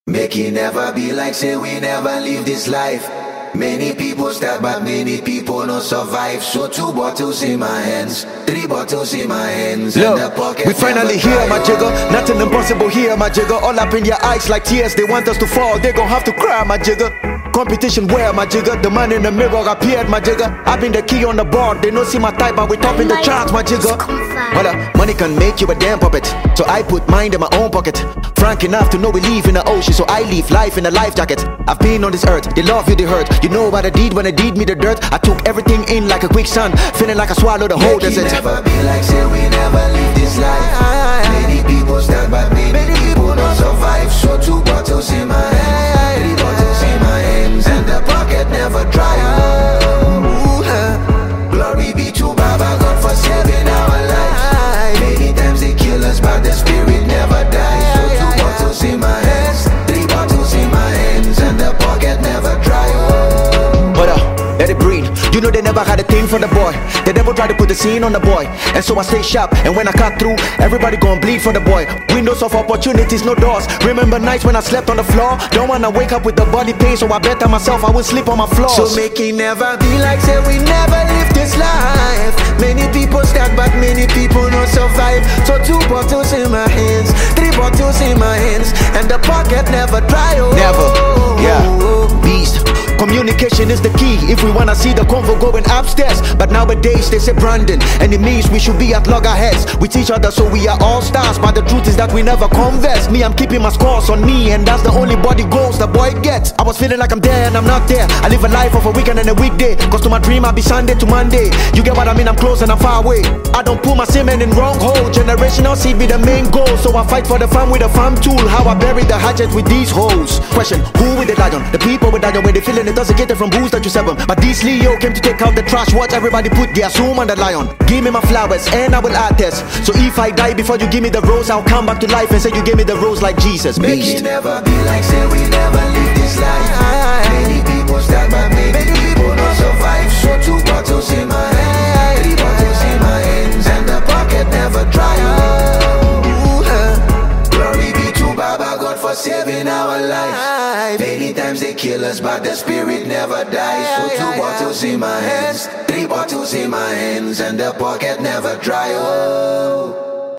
Make it never be like say we never live this life. Many people start but many people no survive. So 2 bottles in my hands, 3 bottles in my hands. Look, and the pocket we finally here, my jigger. Nothing impossible here, my jigger. All up in your eyes like tears. They want us to fall, they gon' have to cry, my jigger. Competition where, my jigger? The man in the mirror appeared, my jigger. I've been the key on the board. They don't see my type, but we top in the charts, my jigger. Well, money can make you a damn puppet, so I put mine in my own pocket. Frank enough to know we live in the ocean, so I live life in a life jacket. I've been on this earth, they love you, they hurt. You know what I did when I did me the dirt? I took everything in like a quicksand, feeling like I swallowed the whole desert. Make it never be like say we never live this life. Many people start but many people don't survive. So 2 bottles in my hand, 3 bottles in my hands, and the pocket never dry. Glory be to Baba God for saving our lives. Many times they kill us but the spirit never dies. So 2 bottles in my hands, 3 bottles in my hands, and the pocket never dry. Let it breathe. You know they never had a thing for the boy. They never tried to put the scene on the boy. And so I stay sharp, and when I cut through, everybody gon' bleed for the boy. Windows of opportunities, no doors. Remember nights when I slept on the floor? Don't wanna wake up with the body pain, so I better myself I will sleep on my floors. So make it never be like say we never live this life. Many people start but many people don't survive. So 2 bottles in my hands, 3 bottles in my hands, and the pocket never dry. Never, yeah, beast. Communication is the key if we wanna see the convo going upstairs. But nowadays they say Brandon, enemies we should be at loggerheads with each other, so we are all stars. But the truth is that we never converse. Me, I'm keeping my scores on me, and that's the only body goals the boy gets. I was feeling like I'm there and I'm not there. I live a life of a weekend and a weekday, cause to my dream I'll be Sunday to Monday. You get what I mean? I'm close and I'm far away. I don't pull my semen in wrong hole. Generational seed be the main goal, so I fight for the farm with a farm tool. How I bury the hatchet with these hoes. Question, who with the lion? The people with lion when they feeling intoxicated from booze that you seven. But this Leo came to take out the trash. Watch everybody put their assume on the lion. Give me my flowers and I will attest. So if I die before you give me the rose, I'll come back to life and say you gave me the rose like Jesus. Make Beast. it never be like say we never live this life. Many people start but many people don't survive. So 2 bottles in my hand, 3 bottles in my hands, and the pocket never dry. Glory be to Baba God for saving our lives. Many times they kill us but the spirit never dies. So 2 bottles in my hands, 3 bottles in my hands, and the pocket never dry.